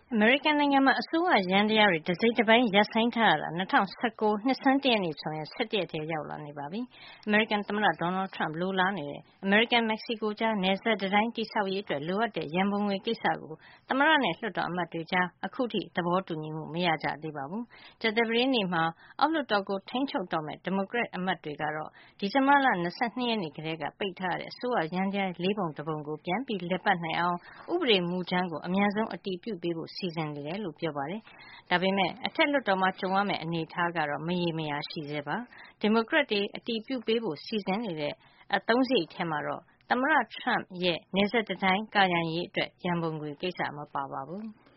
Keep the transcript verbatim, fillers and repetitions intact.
အမေရိကန်နိုင်ငံမှာအစိုးရယန္တရားတွေတစိတ်တပိုင်းရပ်ဆိုင်းထားရတာ၂၀၁၉နှစ်ဆန်းတရက်နေ့ဆိုရင်၁၁ရက်ထဲရောက်လာနေပါပြီ။အမေရိကန်သမ္မတဒေါ်နယ်ထရမ့်လိုလားနေတဲ့အမေရိကန်မက္ကဆီကိုကြားနယ်စပ်တံတိုင်းတည်ဆောက်ရေးအတွက်လိုအပ်တဲ့ရန်ပုံငွေကိစ္စကိုသမ္မတနဲ့လွှတ်တော်အမတ်တွေကြားအခုထိသဘောတူညီမှုမရကြသေးပါဘူး။ကြာသပတေးနေ့မှာအောက်လွှတ်တော်ကိုထိန်းချုပ်တော့မယ့်ဒီမိုကရက်အမတ်တွေကတော့ဒီဇင်ဘာလ၂၂ရက်နေ့ကတည်းကပိတ်ထားတဲ့အစိုးရယန္တရားလေးပုံတပုံကိုပြန်ပြီးလည်ပတ်နိုင်အောင်ဥပဒေမူကြမ်းကိုအမြန်ဆုံးအတည်ပြုပေးဖို့စီစဉ်နေတယ်လို့ပြောပါတယ်။ဒါပေမဲ့အထက်လွှတ်တော်မှာကြုံရမယ့်အနေအထားကတော့မရေမရာရှိဆဲပါ။ဒီမိုကရက်တွေအတည်ပြုပေးဖို့စီစဉ်နေတဲ့အသုံးစရိတ်ထဲမှာတော့သမ္မတထရမ့်ရဲ့နယ်စပ်တံတိုင်းကာရံရေးအတွက်ရန်ပုံငွေကိစ္စမပါပါဘူး။